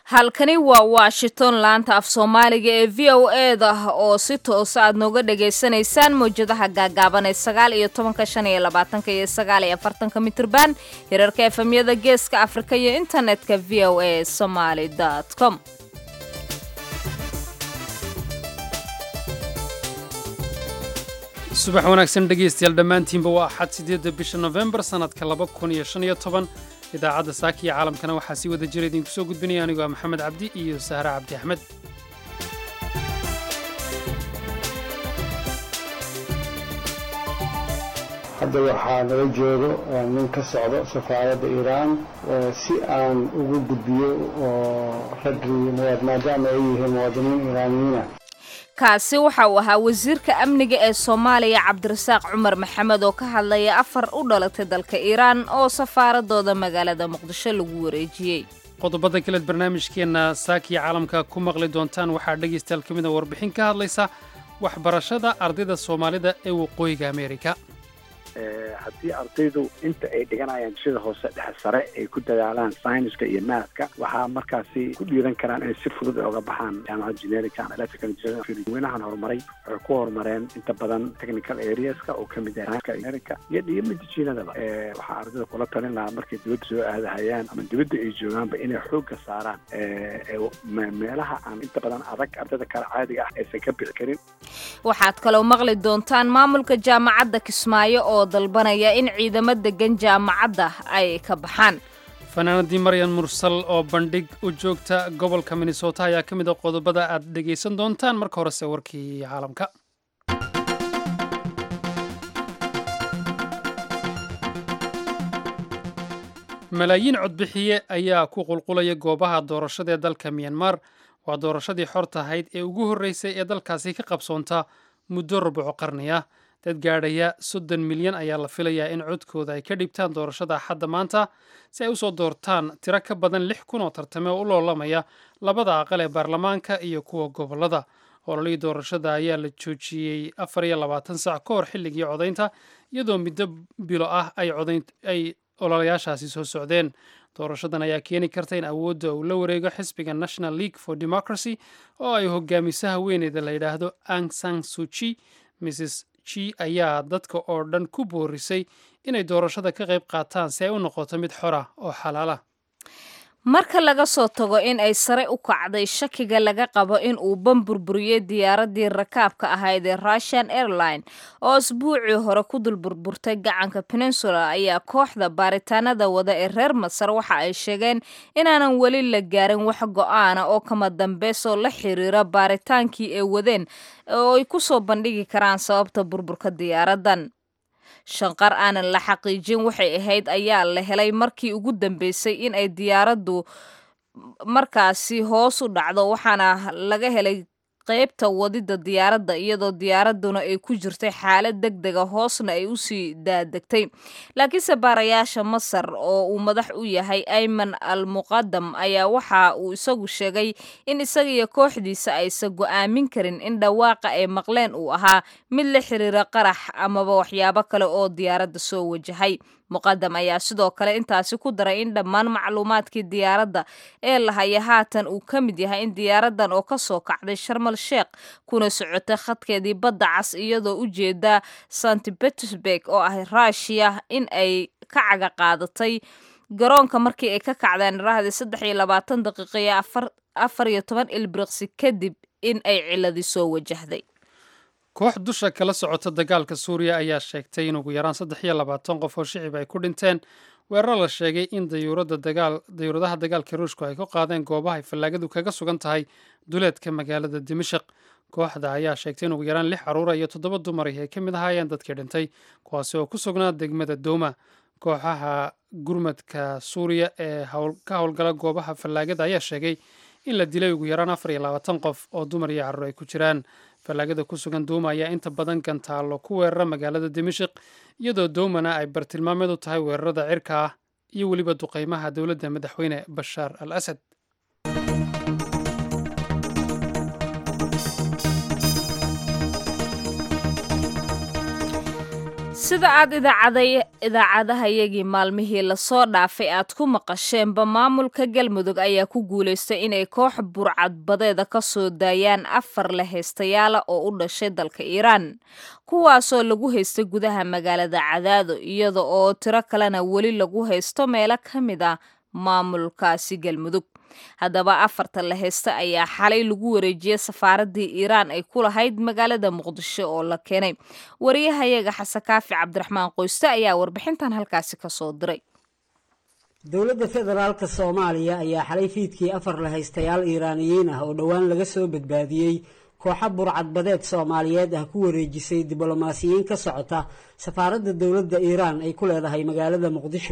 halkani waa Washington laanta af Soomaaliga ee VOA-da oo si toos ah aad nooga dhageysanaysaan mowjadaha gaagaaban ee 19:25 iyo 49 mitirban hirarka FM-yada Geeska Afrika iyo internetka voasomali.com. subax wanaagsan dhegeystayaal dhammaantiinba waa axad 8 bisha November sanadka 2015 idaacadda saakiya caalamkana waxaa sii wada jira idinku soo gudbinaya anigoo maxamed cabdi iyo sahra cabdi axmed. hadda waxaa nala joogo nin ka socdo safaaradda Iiraan si aan ugu gudbiyo raggii maadaama ay yihiin muwaadiniin Iiraaniyiin. kaasi waxa uu ahaa wasiirka amniga ee Soomaaliya Cabdirasaaq Cumar Maxamed oo ka hadlaya afar u dhalatay dalka Iiraan oo safaaradooda magaalada Muqdisho lagu wareejiyay. qodobada kale barnaamijkeena saakiya caalamka ku maqli doontaan waxaa dhegeystayaal kamid ah warbixin ka hadlaysa waxbarashada ardayda Soomaalida ee waqooyiga Ameerika. haddii ardaydu inta ay dhiganayaan sida hoose dhexe sare ay ku dadaalaan sayniska iyo mathka waxaa markaasi ku dhiiran karaan inay si fudud uga baxaan jaamacadda generica and electrical engineering. weynahan horumaray waxay ku horumareen inta badan technical areaska oo kamid ah generica iyo medicinadaba. waxaa ardayda kula talin lahaa markay dibadda soo aadahayaan ama dibadda ay joogaanba inay xoogga saaraan meelaha aan inta badan adag ardayda kale caadiga ah aysan ka bixi karin. waxaad kaloo maqli doontaan maamulka jaamacadda Kismaayo oo dalbanaya in ciidamada degan jaamacadda ay ka baxaan. fanaanadii Maryan Mursal oo bandhig u joogta gobolka Minnesota ayaa ka mid ah qodobada aad dhegeysan doontaan. marka horese warkii caalamka. malaayiin codbixiye ayaa ku qulqulaya goobaha doorashada ee dalka Myanmar. waa doorashadii xorta ahayd ee ugu horreysay ee dalkaasi ka qabsoonta muddo rubuc qarni ah. dad gaadhaya 30 milyan ayaa la filayaa in codkooda ay ka dhibtaan doorashada Axadda maanta si ay u soo doortaan tiro ka badan 6,000 oo tartame oo u loolamaya labada aqal ee baarlamaanka iyo kuwa gobolada. ololihii doorashada ayaa la joojiyey 24 saac ka hor xilligii codaynta iyadoo muddo bilo ah ay ololayaashaasi soo socdeen. doorashadan ayaa keeni karta in awoodda uu la wareego xisbiga National League for Democracy oo ay hogaamisaha haweeneyda la yidhaahdo Aung San Suu Kyi. Mrs. Kyi ayaa dadka oo dhan ku boorisay inay doorashada ka qayb qaataan si ay u noqoto mid xor ah oo xalaal ah. marka laga soo tago in ay sare u kacday shakiga laga qabo in uu burburiyay diyaaradii rakaabka ahayd ee Russian Airlines oo isbuucii hore ku dul burburtay gacanka Peninsula ayaa kooxda baaritaanada wada ee reer Masar waxa ay sheegeen inaanan weli la gaarin wax go'aana oo kama dambeysoo la xiriira baaritaankii ay wadeen oo ay ku soo bandhigi karaan sababta burburka diyaaradan. shanqar aanan la xaqiijin waxay ahayd ayaa la helay markii ugu dambeysay in ay diyaaraddu markaasi hoos u dhacdo waxaana laga helay qaybta wadida diyaaradda iyadoo diyaaraduna ay ku jirtay xaalad degdega hoosna ay usii daadegtay. laakiinse baarayaasha Masar oo uu madax u yahay Ayman al-Muqaddam ayaa waxa uu isagu sheegay in isaga iyo kooxdiisa aysan go'aamin karin in dhawaaqa ay maqleen uu ahaa mid la xiriira qarax amaba waxyaabo kale oo diyaaradda soo wajahay. Muqaddam ayaa sidoo kale intaasi ku daray in dhammaan macluumaadkii diyaaradda ee la haya haatan uu ka mid yahay in diyaaradan oo ka soo kacday Sharm el-Sheikh kuna socotay khadkeedii badda cas iyadoo u jeeda St. Petersburg oo ah Russia in ay ka caga qaadatay garoonka markii ay ka kacdeen raahdi 23 daqiiqo iyo 14 ilbiriqsi kadib in ay ciladi soo wajahday. koox dusha kala socota dagaalka Suuriya ayaa sheegtay in ugu yaraan 23 qof oo shicib ay ku dhinteen weerar la sheegay in dayuuradaha dagaalka Ruushku ay ku qaadeen goobaha ay fallaagadu kaga sugan tahay duleedka magaalada Dimashq. kooxda ayaa sheegtay in ugu yaraan 6 caruur iyo 7 dumar ay ka mid ahaayeen dadkii dhintay kuwaasi oo ku sugnaa degmada Douma. kooxaha gurmadka Suuriya ee ka howlgala goobaha fallaagada ayaa sheegay in la dilay ugu yaraan 24 qof oo dumar iyo caruur ay ku jiraan. fallaagada ku sugan Douma ayaa inta badan gantaalo ku weerara magaalada Dimashq iyadoo Doumana ay bartilmaameed u tahay weerarada cirka ah iyo weliba duqeymaha dowladda madaxweyne Bashar al-Assad. sida aad idaacadahayagii maalmihii lasoo dhaafay aad ku maqasheenba maamulka galmudug ayaa ku guulaystay inay koox burcadbadeeda ka soo daayaan 4 la haystayaala oo u dhashay dalka iiraan kuwaasoo lagu haystay gudaha magaalada Cadaado iyada oo tiro kalena weli lagu haysto meelo ka mid ah maamulkaasi galmudug haddaba 4 la haysta ayaa xalay lagu wareejiyay safaaradii Iiraan ay ku lahayd magaalada Muqdisho oo la keenay wariyahayaga Xasan Kaafi Cabdiraxmaan Qoyste ayaa warbixintan halkaasi ka soo diray dowladda federaalka Soomaaliya ayaa xalay fiidkii 4 la haystayaal Iiraaniyiin ah oo dhawaan laga soo badbaadiyay kooxo burcadbadeed Soomaaliyeed ah ku wareejisay diblomaasiyiin ka socota safaaradda dowladda Iiraan ay ku leedahay magaalada Muqdisho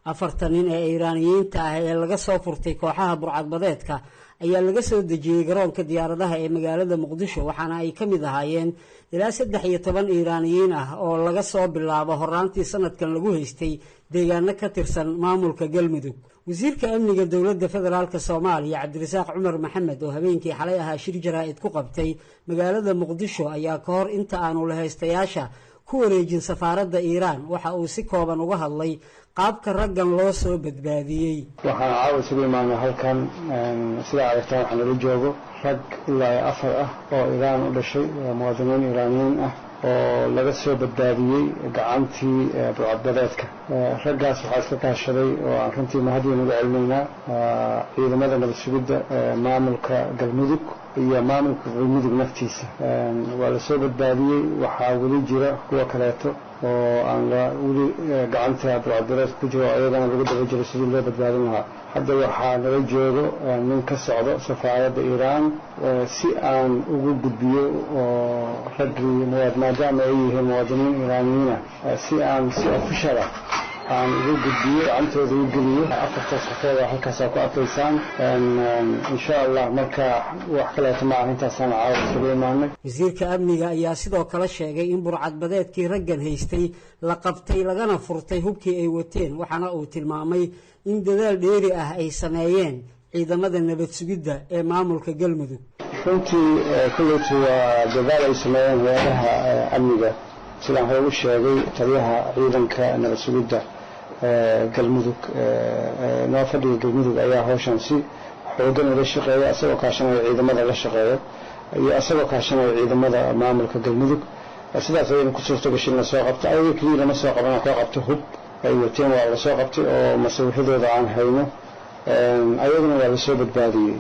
4 nin ee Iiraaniyiinta ah ee laga soo furtay kooxaha burcadbadeedka ayaa laga soo dejiyay garoonka diyaaradaha ee magaalada Muqdisho waxaana ay ka mid ahaayeen ilaa 13 Iiraaniyiin ah oo laga soo bilaabo horaantii sanadkan lagu haystay deegaano ka tirsan maamulka Galmudug wasiirka amniga dowladda federaalka Soomaaliya Cabdirasaaq Cumar Maxamed oo habeenkii xalay ahaa shir jaraa'id ku qabtay magaalada Muqdisho ayaa ka hor inta aanu la haystayaasha ku wareejin safaaradda Iiraan waxa uu si kooban uga hadlay qaabka raggan loo soo badbaadiyay waxaan caawa isugu imaanay halkan sida aragtaan waxaan la joogo rag ilaa 4 ah oo Iiraan u dhashay muwaadiniin Iiraaniyiin ah oo laga soo badbaadiyay gacantii burcadbadeedka raggaas waxaa iska kaashaday oo aan runtii mahadin ugu celinaynaa ciidamada nabad sugidda maamulka Galmudug iyo maamulka Galmudug naftiisa waa la soo badbaadiyay waxaa weli jira kuwa kaleeto oo aan weli gacanta burcadbadeedka ku jiro ayagana lagu daba jiro sidii loo badbaadin lahaa hadda waxaa nala joogo nin ka socdo safaaradda Iiraan si aan ugu gudbiyo oo raggii maadaama ay yihiin muwaadiniin Iiraaniyiin ah si aan si official ah aan ugu gudbiyo gacantooda u geliyo 4 safarood halkaas ku afaysaan insha Allah marka wax kale ma intaasaan caawa isugu imaanay wasiirka amniga ayaa sidoo kale sheegay in burcadbadeedkii raggan haystay la qabtay lagana furtay hubkii ay wateen waxaana uu tilmaamay in dadaal dheeri ah ay sameeyeen ciidamada nabad sugidda ee maamulka Galmudug runtii kulliitu waa dadaal ay sameeyeen hay'adaha amniga sidaan hore u sheegay taliyaha ciidanka nabad sugidda Galmudug noo fadhiga Galmudug ayaa hawshan si xoogan uga shaqeeya asagoo kaashanaya ciidamada la shaqeeya iyo asagoo kaashanaya ciidamada maamulka Galmudug sidaas ayay ku suurto gashay la soo qabto ay kaliya ma soo qaban ka qabto hub ay wateen waa la soo qabtay oo mas'uuliyadooda aan hayno ayaguna waa la soo badbaadiyay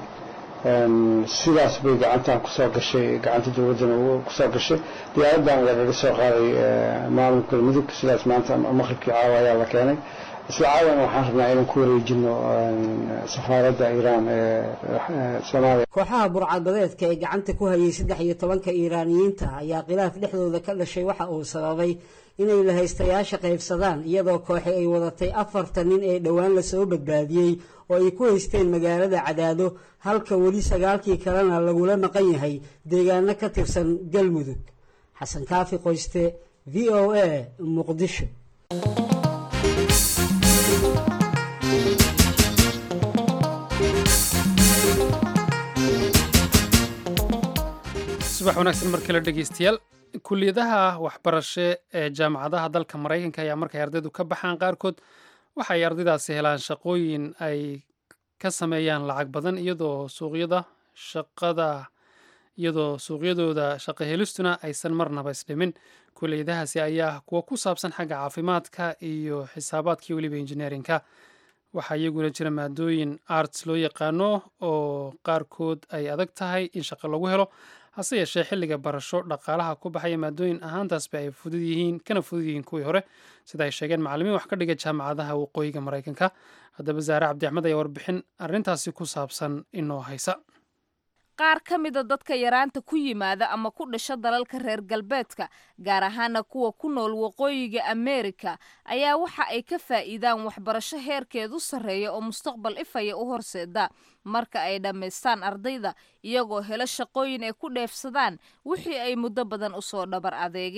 sidaas bay gacantaan ku soo gashay gacanta dowladana ku soo gashay diyaaraddan laga soo qaaday maamulka Galmudug sidaas maanta maqribkii caawa ayaa la keenay isla caawana waxaan rabnaa inaan ku wareejino safaaradda Iiraan ee Soomaaliya kooxaha burcadbadeedka ee gacanta ku hayay 13 Iiraaniyiinta ayaa khilaaf dhexdooda ka dhashay waxa uu sababay inay la haystayaasha qaybsadaan iyadoo kooxi ay wadatay 4 nin ee dhawaan la soo badbaadiyay oo ay ku haysteen magaalada Cadaado halka wali 9kii kalena lagula maqan yahay deegaano ka tirsan Galmudug Xasan Kaafi Qoyste VOA Muqdisho subax wanaagsan mar kale dhegeystayaal kulliyadaha waxbarasho ee jaamacadaha dalka Mareykanka ayaa markay ardaydu ka baxaan qaarkood waxa ay ardaydaasi helaan shaqooyin ay ka sameeyaan lacag badan iyadoo suuqyadooda shaqo helistuna aysan marnaba isdhimin kulliyadahaasi ayaa kuwa ku saabsan xagga caafimaadka iyo xisaabaadka iyo weliba injineerinka waxaa iyaguna jira maadooyin arts loo yaqaano oo qaarkood ay adag tahay in shaqo lagu helo hase yeeshee xilliga barasho dhaqaalaha ku baxaya maadooyin ahaantaasba ay fudud yihiin kuwii hore sida ay sheegeen macallimiin wax ka dhiga jaamacadaha waqooyiga Mareykanka haddaba Zaare Cabdi Axmed ayaa warbixin arrintaasi ku saabsan inoo haysa qaar ka mid a dadka yaraanta ku yimaada ama ku dhasha dalalka reer galbeedka gaar ahaana kuwa ku nool waqooyiga Ameerika ayaa waxa ay ka faa'iidaan waxbarasho heerkeedu sarreeya oo mustaqbal ifaya u horseeda marka ay dhammaystaan ardayda iyagoo helo shaqooyin ay ku dheefsadaan wixii ay muddo badan u soo dhabar adeegeen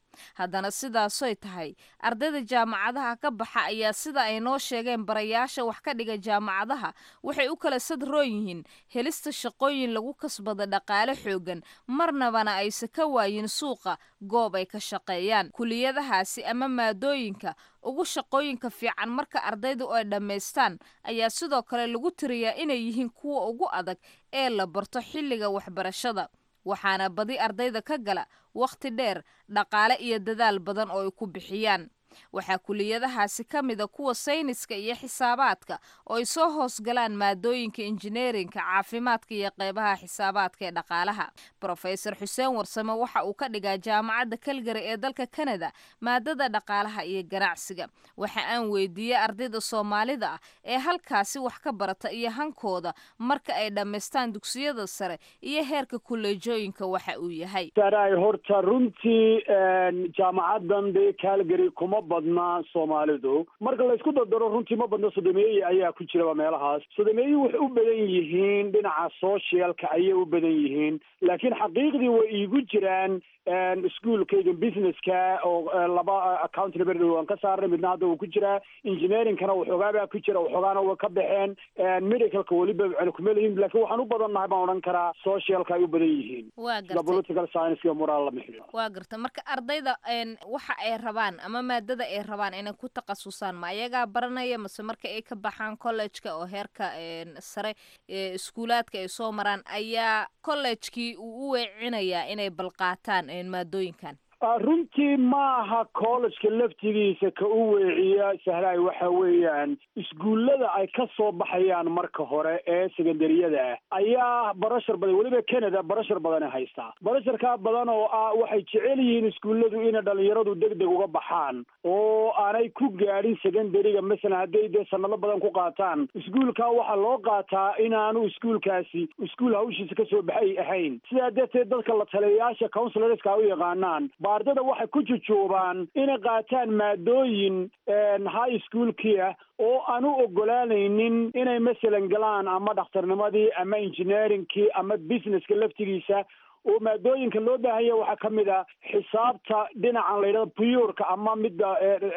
haddana sidaasoy tahay ardayda jaamacadaha ka baxa ayaa sida ay noo sheegeen barayaasha wax ka dhiga jaamacadaha waxay u kala sadroon yihiin helista shaqooyin lagu kasbada dhaqaale xoogan marnabana aysa ka waayin suuqa goob ay ka shaqeeyaan kuliyadahaasi ama maadooyinka ugu shaqooyinka fiican marka ardaydu ay dhammaystaan ayaa sidoo kale lagu tiriyaa inay yihiin kuwa ugu adag ee la barto xilliga waxbarashada waxaana badi ardayda ka gala wakhti dheer dhaqaale iyo dadaal badan oo ay ku bixiyaan waxaa kuliyadahaasi ka mida kuwa sayniska iyo xisaabaadka oo ay soo hoosgalaan maadooyinka injineerinka caafimaadka iyo qeybaha xisaabaadka ee dhaqaalaha brofesor xuseen warsame waxa uu ka dhigaa jaamacadda calgary ee dalka canada maadada dhaqaalaha iyo ganacsiga waxa aan weydiiyey ardayda soomaalida ah ee halkaasi wax ka barata iyo hankooda marka ay dhammaystaan dugsiyada sare iyo heerka kuleejooyinka waxa uu yahay horta runtii jaamacadan de calgary kuma badnaa soomaalidu marka laysku dardaro runtii ma badna sodomeeye ayaa ku jiraba meelahaas sodomeeye waxay u badan yihiin dhinaca socialka ayay u badan yihiin laakiin xaqiiqdii way iigu jiraan iskuolkayga businesska oo laba accounting berdhow aan ka saarnay midna hadda wuu ku jiraa engineeringkana waxoogaabaa ku jira waxoogaana way ka baxeen medicalka weliba waxayna kuma leeyihin laakiin waxaan u badan nahay baan odhan karaa socialka ay u badan yihiin sida political science iyo moral la mixdo waa garta marka ardayda waxa ay rabaan ama maadada ay rabaan inay ku takhasusaan ma ayagaa baranaya mase marka ay ka baxaan collegeka oo heerka sare iskuulaadka ay soo maraan ayaa collegekii uu u weecinayaa inay balqaataan maadooyinkan runtii maaha collegeka laftigiisa ka u weeciya sahlaay waxa weeyaan iskuullada ay ka soo baxayaan marka hore ee secondaryada ah ayaa barashar badan weliba canada barashar badana haystaa barasharkaa badan oo ah waxay jecel yihiin iskuulladu inay dhalinyaradu deg deg uga baxaan oo aanay ku gaadhin secondaryga masalan hadday dee sanado badan ku qaataan iskuulkaa waxaa loo qaataa inaanu iskuulkaasi iskuul hawshiisa kasoo baxay ahayn sidaa darteed dadka la taliyayaasha counsilarska u yaqaanaan ardada waxay ku jujuubaan inay qaataan maadooyin high schoolkii ah oo aan u ogolaanaynin inay masalan galaan ama dhakhtarnimadii ama engineeringkii ama businesska laftigiisa oo maadooyinka loo baahanya waxaa ka mid a xisaabta dhinacan la yidhahdo purka ama midda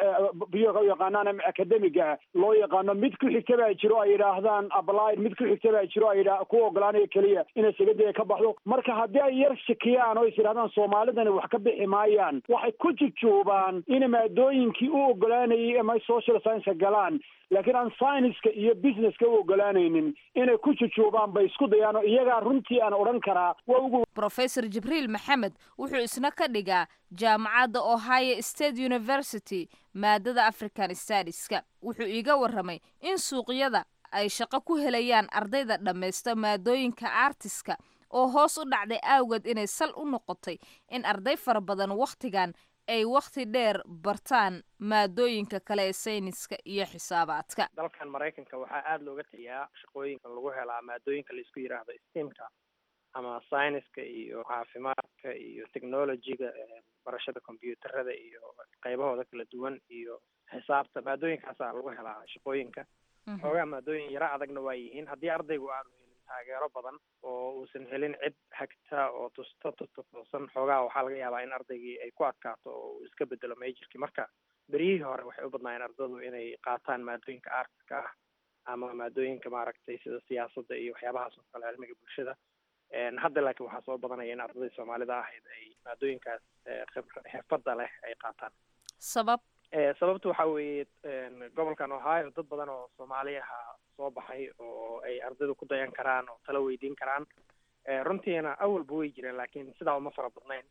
purka u yaqaanaan ama academiga loo yaqaano mid ku xigta baa jiro ay yidhaahdaan applied mid ku xigta baa jiro ay ku ogolaanaya keliya inay secondary ka baxdo marka haddii ay yar shakiyaan oo is yidhahdaan soomaalidani wax ka bixi maayaan waxay ku jujuubaan inay maadooyinkii u ogolaanayay ama social science galaan laakiin aan scienceska iyo businesska u ogolaanaynin inay ku jujuubaan bay isku dayaan oo iyagaa runtii aan odhan karaa waa ugu professor jibriil maxamed wuxuu isna ka dhigaa jaamacadda ohio state university maadada african studieska wuxuu iiga warramay in suuqyada ay shaqo ku helayaan ardayda dhammaysta maadooyinka artiska oo hoos u dhacday awgeed inay sal u noqotay in arday fara badan wakhtigan ay wakhti dheer bartaan maadooyinka kale ee sayniska iyo xisaabaadka dalkan maraykanka waxaa aada looga taliyaa shaqooyinka lagu helaa maadooyinka laisku yidhaahdo stemka ama sayniska iyo caafimaadka iyo technologyga barashada combyuutarada iyo qaybahooda kala duwan iyo xisaabta maadooyinkaasaa lagu helaa shaqooyinka xoogaa maadooyin yaro adagna waa yihiin haddii ardaygu aanu helin taageero badan oo uusan helin cid hagta oo tustoosan xoogaa waxaa laga yaabaa in ardaygii ay ku adkaato oo uu iska bedelo majorkii marka beryihii hore waxay u badnaayeen ardadu inay qaataan maadooyinka artiska ah ama maadooyinka maaragtay sida siyaasadda iyo waxyaabahaas oo kale cilmiga bulshada hadda laakiin waxaa soo badanaya in ardadii soomaalida ahayd ay maadooyinkaas xirfadda leh ay qaataan sababtu waxaa weeye gobolkan ohio dad badan oo soomaali aha soo baxay oo ay ardaydu ku dayan karaan oo tala weydiin karaan runtiina awalba way jireen laakiin sidaa uma fara badnayn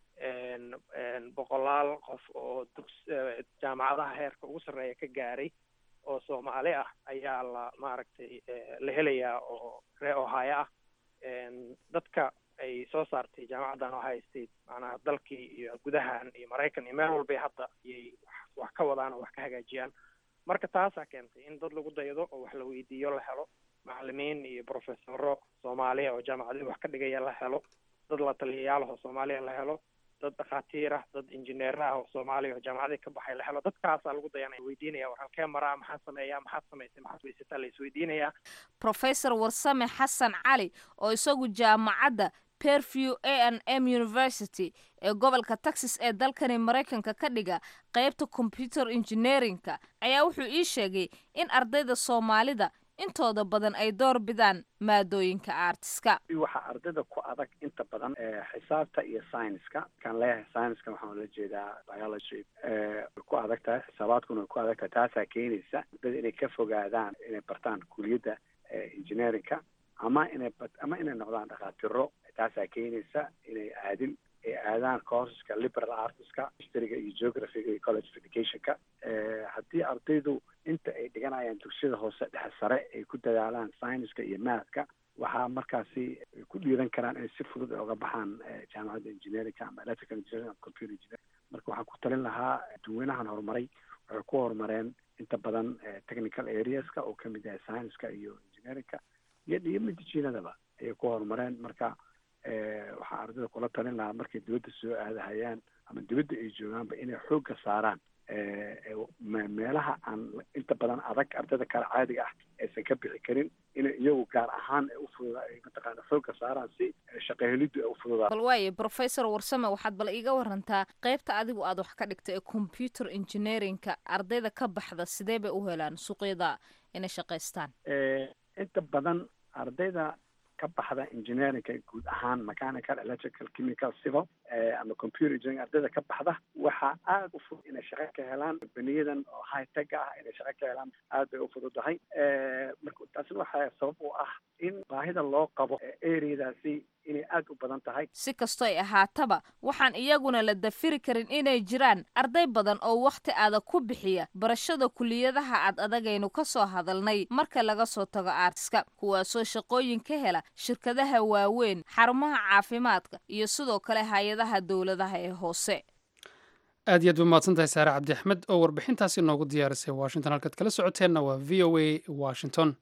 boqolaal qof oo jaamacadaha heerka ugu sarreeya ka gaaray oo soomaali ah ayaa la maaragtay la helayaa oo ree ohio ah dadka ay soo saartay jaamacaddan ohio state macnaha dalkii iyo gudahan iyo maraykan iyo meel walbay hadda iyay wax ka wadaan oo wax ka hagaajiyaan marka taasaa keentay in dad lagu daydo oo wax la weydiiyo la helo macalimiin iyo professoro soomaaliya oo jaamacadii wax ka dhigaya la helo dad la taliyayaal oo soomaaliya la helo dad dhakhaatiir ah dad injineer ah oo soomaaliya oo jaamacadii ka baxay la helo dadkaasaa lagu dayanaya weydiinaya war halkee maraa maxaa sameeyaa maxaad samaysay maxaad weysataa la isweydiinayaa professor warsame xasan cali oo isagu jaamacadda Fairview A&M University ee gobolka Texas ee dalkani Mareykanka ka dhiga qaybta computer engineering-ka ayaa wuxuu ii sheegay in ardayda Soomaalida intooda badan ay door bidaan maadooyinka artiska. waxa ardayda ku adag inta badan xisaabta iyo science-ka kan leeyahay science-ka waxaan la jeedaa biology ku adag tahay xisaabaadkuna ku adag tahay taasa keenaysa ardayda inay ka fogaadaan inay bartaan kulliyadda engineering-ka ama inay noqdaan dhaqaatiiro taasa keenaysa inay aadaan courseska liberal artska historyga iyo geographyga iyo college educationka haddii ardaydu inta ay dhiganayaan dugsiyada hoose dhexe sare ay ku dadaalaan science-ka iyo mathka waxaa markaasi ku dhiiran karaan inay si fudud uga baxaan jaamacadda engineering-ka ama electrical engineering ama computer engineering. Marka waxaan ku talin lahaa dadweynahan horumaray waxay ku horumareen inta badan technical areaska oo ka mid yahay science-ka iyo engineering-ka iyo medicinadaba ayay ku horumareen. Marka waxaa ardayda kula talin lahaa markay dibadda soo aadahayaan ama dibadda ay joogaanba inay xoogga saaraan meelaha aan inta badan adag ardayda kale caadiga ah aysan ka bixi karin inay iyagu gaar ahaan ay mataqaana xoogga saaraan si shaqo heliddu ay u fududaato. bal waaye Professor Warsame waxaad bal iiga warantaa qaybta adigu aad wax ka dhigtay ee computer engineering-ka ardayda ka baxda sidee bay u helaan suuqyada inay shaqaystaan? inta badan ardayda ka baxda engineering-ka guud ahaan mechanical electrical chemical civil ama computer engineering ardayda ka baxda waxaa aad u fudud inay shaqo ka helaan baniyadan oo high tech ah inay shaqo ka helaan aad bay u fududahay. marka taasina waxaa sabab u ah in baahida loo qabo areadaasi inay aad u badan tahay. si kastoo ay ahaataba waxaan iyaguna la dafiri karin inay jiraan arday badan oo waqti adag ku bixiya barashada kulliyadaha adagaynu ka soo hadalnay marka laga soo tago artiska kuwaasoo shaqooyin ka hela shirkadaha waaweyn xarumaha caafimaadka iyo sidoo kale hay-adaha dowladaha ee hoose. aad iyo aad mahadsantahay Saare Cabdi Axmed oo warbixintaasi noogu diyaarisay Washington. halkaad kala socoteenna waa VOA Washington.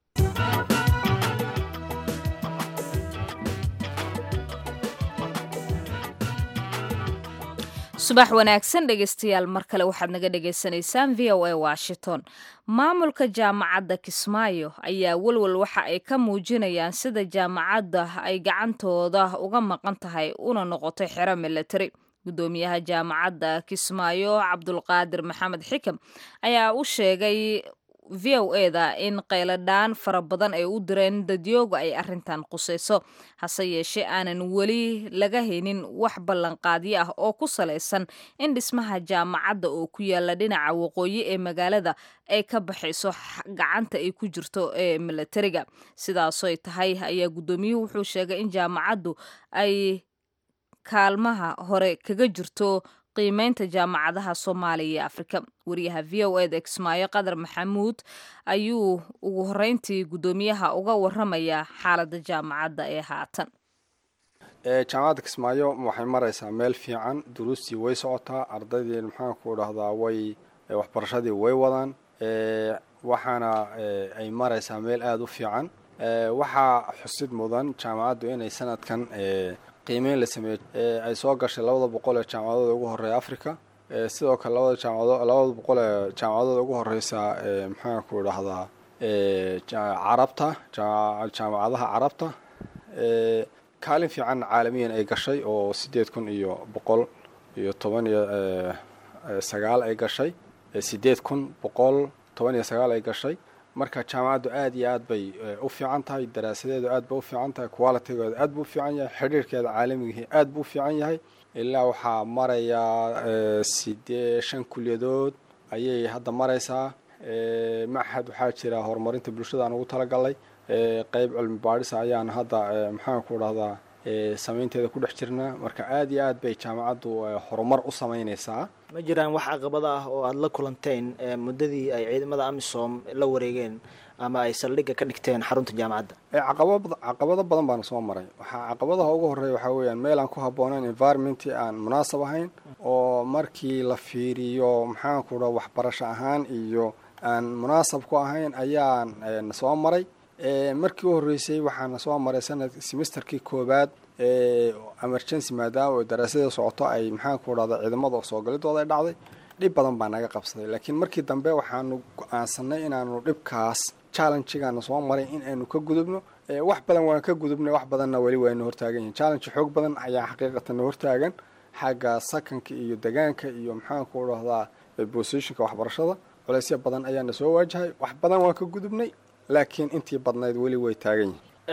subax wanaagsan dhegeystayaal mar kale waxaad naga dhegaysanaysaan VOA Washington. maamulka jaamacadda Kismaayo ayaa walwal waxa ay ka muujinayaan sida jaamacadda ay gacantooda uga maqan tahay una noqotay xero military. gudoomiyaha jaamacadda Kismaayo Cabdulqaadir Maxamed Xikam ayaa u sheegay VOA-da in qayladhaan fara badan ay u direen dadyooga ay arrintan qusayso hase yeeshee aanan weli laga haynin wax ballanqaadyo ah oo ku salaysan in dhismaha jaamacadda oo ku yaala dhinaca waqooyi ee magaalada ay ka baxayso gacanta ay ku jirto ee militariga. sidaasoy tahay ayaa gudoomiyuhu wuxuu sheegay in jaamacaddu ay kaalmaha hore kaga jirto qiimeynta jaamacadaha Soomaaliya iyo Afrika. wariyaha VOA-da Kismaayo Qadar Maxamuud ayuu ugu horeyntii gudoomiyaha uga waramaya xaaladda jaamacadda ee haatan. jaamacadda Kismaayo waxay maraysaa meel fiican, duruustii way socotaa, ardaydii maxaan ku dhahdaa way waxbarashadii way wadaan, waxaana ay maraysaa meel aad u fiican. waxaa xusid mudan jaamacaddu inay sanadkan qiimeyn la sameeyay ay soo gashay 200 ee jaamacadood ugu horeeya Afrika. sidoo kale 200 ee jaamacadood ugu horeysa maxaan ku dhahdaa carabta jaamacadaha carabta kaalin fiican caalamiyan ay gashay oo 8119 ay gashay 8119 ay gashay. marka jaamacaddu aad iyo aad bay u fiican tahay, daraasadeedu aad bay u fiican tahay, quality-geedu aad buu u fiican yahay, xiriirkeeda caalamiga aad buu u fiican yahay. ilaa waxaa maraya 5 kuliyadood ayay hadda maraysaa. maxad waxaa jira horumarinta bulshada aan ugu talagalay, qayb cilmi baadhis ayaan hadda maxaan ku dhahdaa samaynteeda ku dhex jirnaa. marka aad iyo aad bay jaamacaddu horumar u samaynaysaa. ma jiraan wax caqabada ah oo aad la kulanteen muddadii ay ciidamada AMISOM la wareegeen ama ay saldhigga ka dhigteen xarunta jaamacadda? caqabado badan baan soo maray. waxaa caqabadaha ugu horeeya waxaa weeyaan meel aan ku habboonayn, environment aan munaasab ahayn, oo markii la fiiriyo maxaan ku dhaha waxbarasho ahaan iyo aan munaasab ku ahayn ayaan soo maray. markii u horeysay waxaana soo maray semesterkii koobaad emergency maadaama oo daraasadda socoto ay maxaan ku dhahdaa ciidamada soo galidooda ay dhacday. dhib badan baa naga qabsaday, laakiin markii dambe waxaanu go'aansanay inaanu dhibkaas challenge-gaana soo maray in aynu ka gudubno, wax badan waan ka gudubnay, wax badanna weli wayna hortaagan yihiin. challenge xoog badan ayaa xaqiiqatan hortaagan xagga sakanka iyo deegaanka iyo maxaan ku dhahdaa positionka waxbarashada. culaysyo badan ayaana soo waajahay, wax badan waan ka gudubnay, laakiin intii badnayd weli way taagan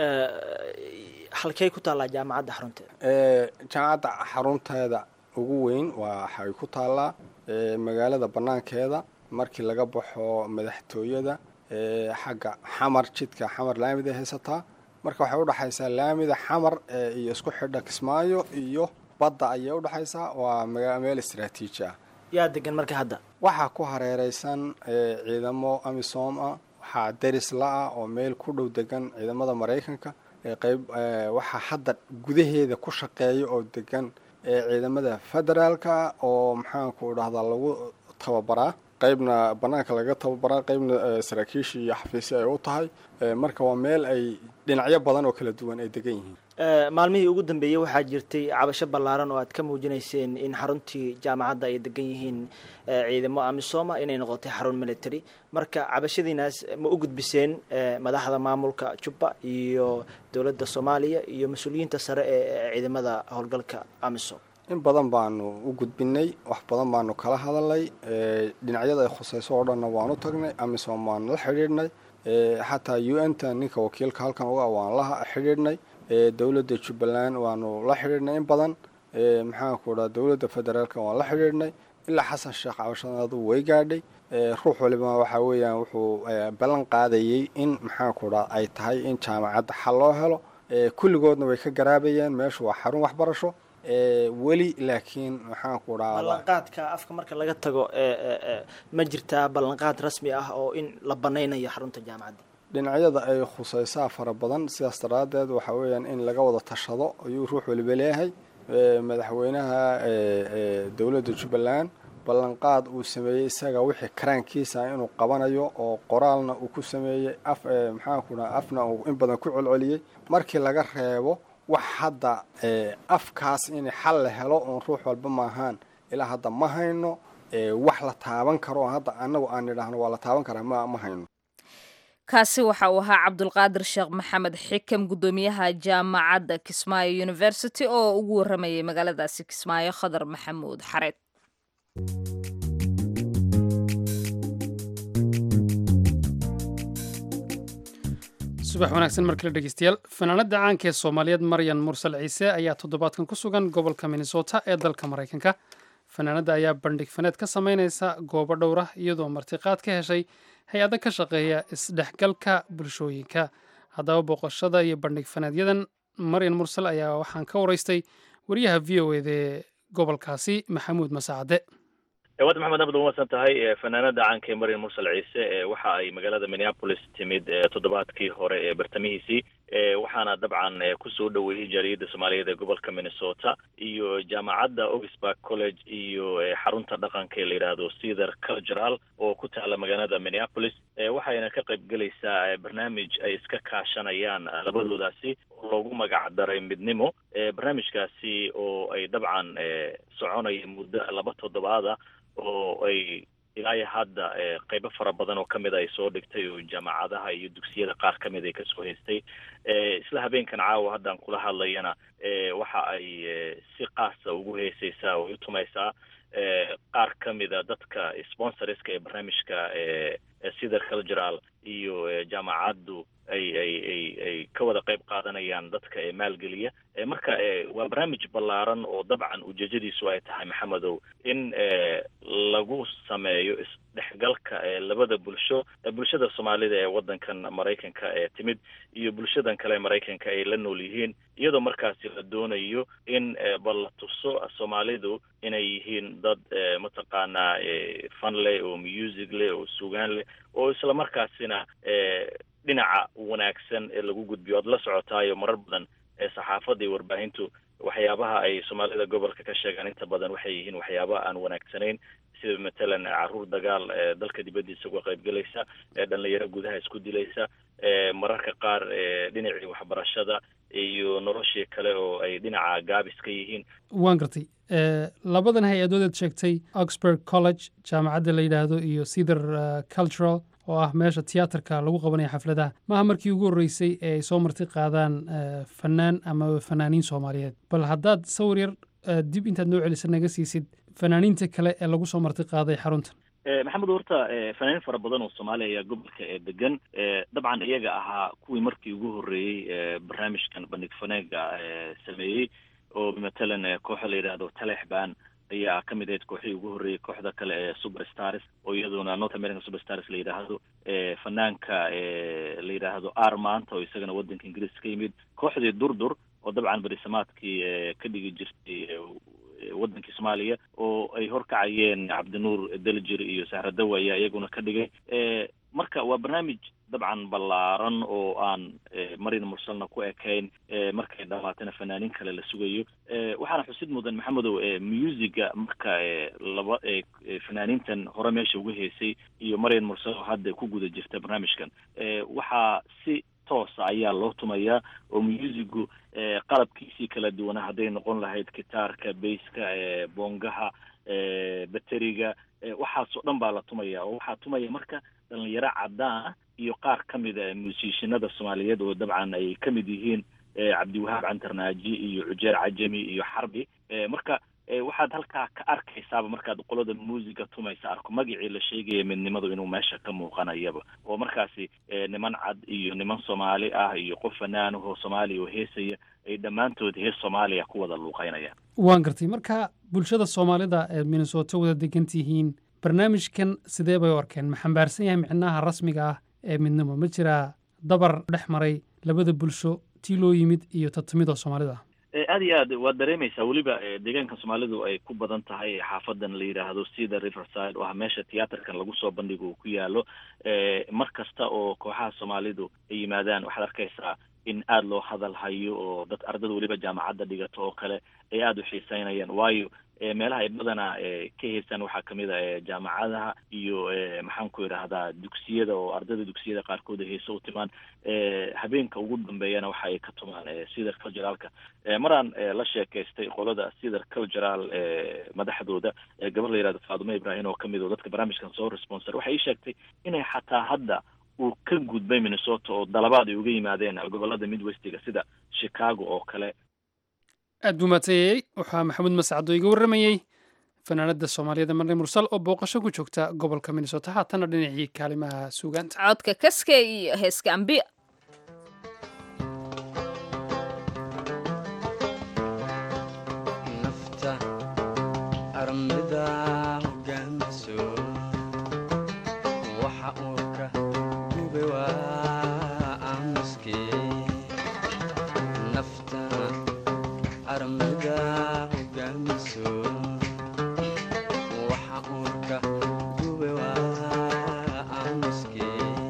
yihiin. halkay ku taallaa jaamacadda xarunteeda? jaamacadda xarunteeda ugu weyn waxay ku taallaa magaalada banaankeeda markii laga baxo madaxtooyada xagga xamar, jidka xamar laamida haysataa. marka waxay udhaxaysaa laamida xamar iyo isku xidha Kismaayo iyo badda ayay udhaxaysaa. waa meel istiraatiiji ah. yaa degan marka hadda? waxaa ku hareereysan ciidamo amisom ah, waxaa deris la-ah oo meel ku dhow degan ciidamada Maraykanka. qayb waxaa hadda gudaheeda ku shaqeeya oo degan ciidamada federaalka oo maxaan ku dhahdaa lagu tababaraa, qaybna banaanka laga tababaraa, qaybna saraakiisha iyo xafiisyo ay u tahay. marka waa meel ay dhinacyo badan oo kala duwan ay degan yihiin. maalmihii ugu dambeeyey waxaa jirtay cabasho ballaaran oo aad ka muujinayseen in xaruntii jaamacadda ay degan yihiin ciidamo amisoma, inay noqotay xarun military. marka cabashadiinaas ma u gudbiseen madaxda maamulka Jubba iyo dowladda Soomaaliya iyo mas-uuliyiinta sare ee ciidamada howlgalka amisom? in badan baanu u gudbinay, wax badan baanu kala hadalnay, dhinacyada ay khusayso oo dhanna waan u tagnay. amisom waan la xidhiidhnay, xataa UN-ta ninka wakiilka halkan uga waan la xidhiidhnay. dowladda Jubbaland waanu la xidhiidhnay in badan. maxaan ku dhaha dowladda federaalka waan la xidhiidhnay. ilaa xasan sheekh cabashadaadu way gaadhay. ruux waliba waxa weeyaan wuxuu ballan qaadayay in maxaan ku dhaha ay tahay in jaamacadda xal loo helo. kulligoodna way ka garaabayeen, meeshu waa xarun waxbarasho. weli laakiin maxaan ku dhahaa ballanqaadka afka marka laga tago ma jirtaa ballanqaad rasmi ah oo in la banaynayo xarunta jaamacadda? dhinacyada ay khusaysaa fara badan, sidaas daraaddeed waxa weeyaan in laga wada tashado ayuu ruux waliba leeyahay. madaxweynaha dowladda Jubbaland ballanqaad uu sameeyey isaga wixii karaankiisa inuu qabanayo oo qoraalna uu ku sameeyey, maxaan ku dhahaa afna uu in badan ku celceliyey. markii laga reebo wax hadda afkaas in xal la helo oon ruux walba maahaan ilaa hadda ma hayno. wax la taaban karo hadda anagu aan nidhaahno waa la taaban karaa ma hayno. kaasi waxa uu ahaa cabdulqaadir sheekh maxamed xikam, guddoomiyaha jaamacadda Kismaayo University oo ugu waramayay magaaladaasi Kismaayo Khadar Maxamuud Xareed. subax wanaagsan markale dhegeystayaal. fanaanada caanka ee Soomaaliyeed Maryan Mursal Ciise ayaa toddobaadkan ku sugan gobolka Minnesota ee dalka Mareykanka. fanaanada ayaa bandhig faneed ka sameynaysa goobo dhowr ah iyadoo martiqaad ka heshay hay-ada ka shaqeeya isdhexgalka bulshooyinka. haddaba booqashada iyo bandhig faneedyadan Maryan Mursal ayaa waxaan ka waraystay wariyaha VOA-da ee gobolkaasi Maxamuud Masaacade. waad maxamed abad umaadsan tahay. fanaanada caanka ee Maryan Mursal Ciise waxa ay magaalada Minneapolis timid toddobaadkii hore ee bartamihiisii, waxaana dabcan kusoo dhoweeyey jaaliyadda Soomaaliyeed ee gobolka Minnesota iyo jaamacadda Augsburg College iyo xarunta dhaqanka ee la yidhaahdo Cedar Cultural oo ku taala magaalada Minneapolis. waxayna ka qayb galaysaa barnaamij ay iska kaashanayaan labadoodaasi oo loogu magac daray Midnimo. barnaamijkaasi oo ay dabcan soconaya muddo 2 toddobaad ah oo ay ilaa hadda qaybo fara badan oo kamid ay soo dhigtay oo jaamacadaha iyo dugsiyada qaar kamid ay kasoo haystay. isla habeenkan caawa haddaan kula hadlayana waxa ay si qaasa ugu heesaysaa oo u tumaysaa qaar kamida dadka sponsorska ee barnaamijka Cedar Cultural iyo jaamacaddu ay ka wada qayb qaadanayaan dadka maalgeliya. marka waa barnaamij ballaaran oo dabcan ujeedadiisu ay tahay maxamedow in lagu sameeyo isdhexgalka labada bulshada Soomaalida ee wadankan Mareykanka ee timid iyo bulshadan kale Mareykanka ay la nool yihiin, iyadoo markaasi la doonayo in bal la tuso Soomaalidu inay yihiin dad mataqaanaa fan leh oo music leh oo sugaan leh oo isla markaasina dhinaca wanaagsan ee lagu gudbiyo. aad la socotaayo marar badan saxaafadda iyo warbaahintu waxyaabaha ay Soomaalida gobolka ka sheegaan inta badan waxay yihiin waxyaabo aan wanaagsanayn, sida matalan caruur dagaal dalka dibaddiisa uga qaybgalaysa dhalinyaro gudaha isku dilaysa mararka qaar dhinacii waxbarashada iyo noloshii kale oo ay dhinaca gaabis ka yihiin. waan gartay labadan hay-adoodeed sheegtay Oxford College jaamacadda la yidhaahdo iyo Cedar Cultural oo ah meesha tiyaatarka lagu qabanayo xafladaha maaha markii ugu horreysay ee ay soo marti qaadaan fanaan ama fanaaniin Soomaaliyeed bal haddaad sawir yar dib intaad noo celisan naga siisid fanaaniinta kale ee lagu soo marti qaaday xaruntan. maxamed horta fanaaniin fara badan oo Soomaaliya ayaa gobolka degan dabcan iyaga ahaa kuwii markii ugu horreeyey barnaamijkan bandhig faneega sameeyey oo matalan kooxda la yidhaahdo Talexbaan ayaa ka mid ahayd kooxii ugu horreeyey kooxda kale ee Superstars oo iyaduna North American Superstars la yidhaahdo fanaanka la yidhaahdo Armaanta oo isagana waddanka Ingiriiska ka yimid kooxdii Durdur oo dabcan barisamaadkii ka dhigi jirtay waddankii Soomaaliya oo ay horkacayeen Cabdinuur Daljir iyo Sahra Dawa ayaa iyaguna ka dhigay marka waa barnaamij dabcan ballaaran oo aan marin mursalna ku ekayn markay dhamaatana fanaaniin kale la sugayo waxaana xusid mudan maxamedow musiga marka laba fanaaniintan hore meesha uga heesay iyo marin mursal hadda ku guda jirta barnaamijkan waxaa si toosa ayaa loo tumayaa oo musigu qalabkiisii kala duwana hadday noqon lahayd gitaarka basska bongaha bateriga waxaasoo dhan baa la tumaya oo waxaa tumaya marka dhalinyaro caddaan iyo qaar ka mid a musicianada Soomaaliyeed oo dabcan ay ka mid yihiin Cabdiwahaab Cantarnaaji iyo Cujeer Cajami iyo Xarbi marka waxaad halkaa ka arkaysaaba markaad qolada muusiga tumaysa arko magacii la sheegaya midnimadu inuu meesha ka muuqanayaba oo markaasi niman cad iyo niman Soomaali ah iyo qof fanaan oo Soomaali oo heesaya ay dhammaantood hees Soomaaliya ku wada luuqaynayaan. waan gartay marka bulshada Soomaalida ee Minnesota wada degan tihiin barnaamijkan sidee bay u arkeen ma xambaarsan yahay micnaha rasmiga ah ee midnimo ma jira dabar dhex maray labada bulsho tii loo yimid iyo tatamida Soomaalida aad iyo aad waad dareemaysaa weliba deegaanka Soomaalidu ay ku badan tahay xaafadan la yidhaahdo sida Riverside oo meesha tiyaatarkan lagu soo bandhigo ku yaalo mar kasta oo kooxaha Soomaalidu ay yimaadaan waxaad arkaysaa in aad loo hadal hayo oo dad ardada weliba jaamacadda dhigato oo kale ay aad u xiisaynayaan waayo meelaha ay badanaa ka heestaan waxaa ka mid ah jaamacadaha iyo maxaan ku idhaahdaa dugsiyada oo ardada dugsiyada qaarkood heeso u timaan habeenka ugu dambeeyana waxa ay ka tumaan Cedar Culturalka maraan la sheekaystay qolada Cedar Cultural madaxdooda gabar la yidhaahdo Faadumo Ibraahin oo ka mid oo dadka barnaamijkan soo sponsor waxay sheegtay inay xataa hadda uu ka gudbay Minnesota oo dalabaad ay uga yimaadeen gobolada Midwestiga sida Chicago oo kale aad buu maatayey waxaa maxamuud mascad oo iga warramayey fanaanada Soomaaliyeed Maryam Mursal oo booqasho ku joogta gobolka Minnesota haatana dhinacii kaalimaha suugaanta codka kaska iyo heeska ambiya nafta armida hogaanso waxa uu ka gubay waa aamuske nafta armida hogaanso waxa uu ka gubay waa aamuske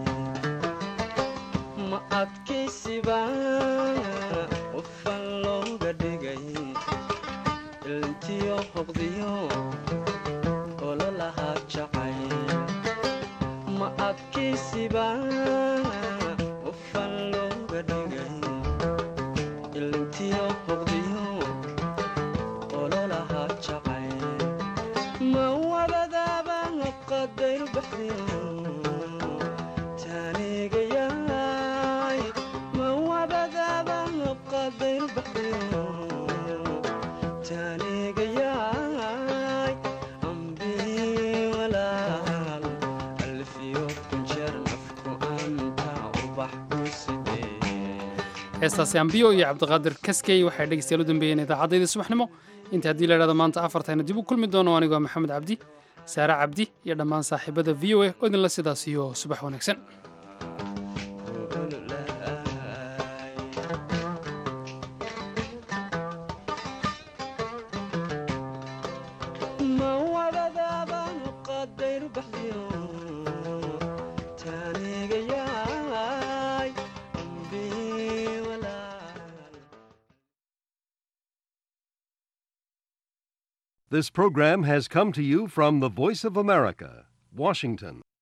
ma adkaysiba qofan looga dhigay iltiyo hoqdiyo ololaha jacay ma adkaysiba qofan looga dhigay iltiyo hoqdiyo ololaha jacay ma wabadaaba qadayr baxdiyo taanigayay ma wabadaaba qadayr baxdiyo taanigayay ambi walaal alfiyo kunjeer nafku anta ubax ku sidee heestaasi ambiyo iyo cabdiqaadir kaskey waxay dhegeystayaal u dambeeyeen idaacaddayda subaxnimo inta haddii la idhahdo maanta afartayna dib u kulmi doono anigoo maxamed cabdi saare cabdi iyo dhammaan saaxiibada v o a oo idinla sidaas iyo subax wanaagsan ma wabadaaba qadayr baxdiyo taanigayay ambi walaal This program has come to you from the Voice of America, Washington.